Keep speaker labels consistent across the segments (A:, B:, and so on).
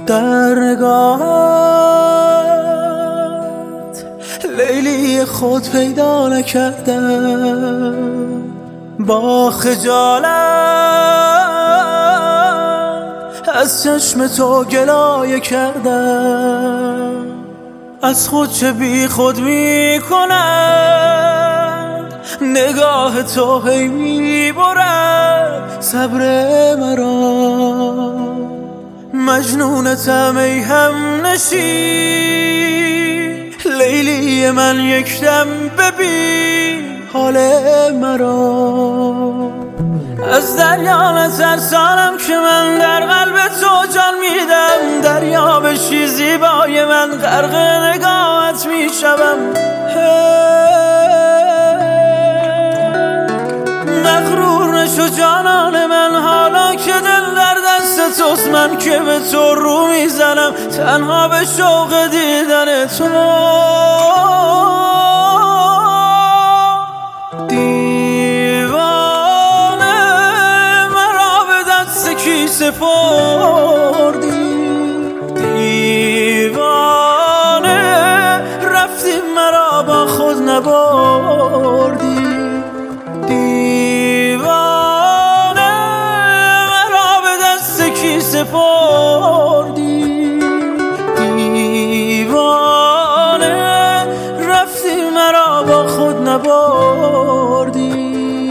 A: در نگاهت لیلی خود پیدا نکردم، با خجالت از چشم تو گلایه کردم. از خود چه بی خود می کند نگاه تو، هی می برد صبر مرا. مجنونتم ای همنشین، لیلی من یک دم ببین حال مرا. از دریا نترسانم که من در قلب تو جان میدم، دریا بشی زیبای من غرق نگاهت میشوم. مغرور نشو جانان من، حالا که دل در دست توست، من که به تو رو میزنم تنها به شوق دیدن تو. دیوانه مرا به دست کی سپردی، دیوانه رفتی مرا با خود نبردی. سپردی دیوانه رفتی مرا با خود نبردی.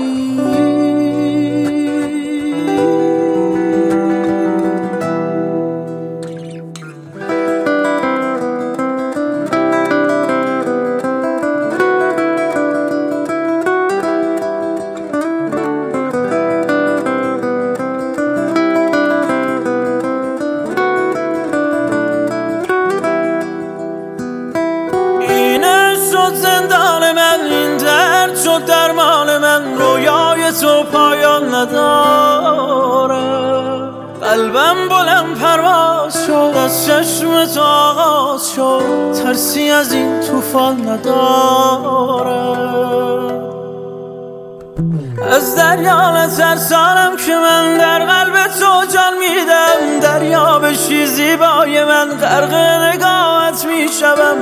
A: زندان من این درد شد درمان من، رویای تو پایان نداره. قلبم بلند پرواز شد از چشم تو آغاز شد، ترسی از این طوفان نداره. از دریا نترسانم که من در قلب تو جان میدم، دریا بشی زیبای من غرق نگاهت میشوم.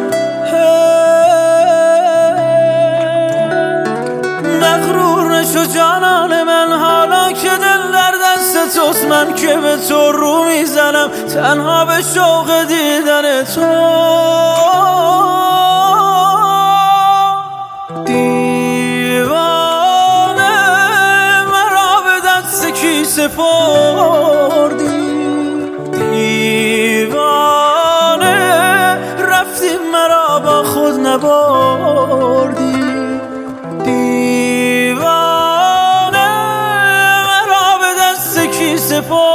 A: مغرور نشو جانان من، حالا که دل در دست توست، من که به تو رو میزنم تنها به شوق دیدن تو. دیوانه مرا به دست کی سپردی، دیوانه رفتی مرا با خود نبردی. دیوانه مرا به دست کی سپردی.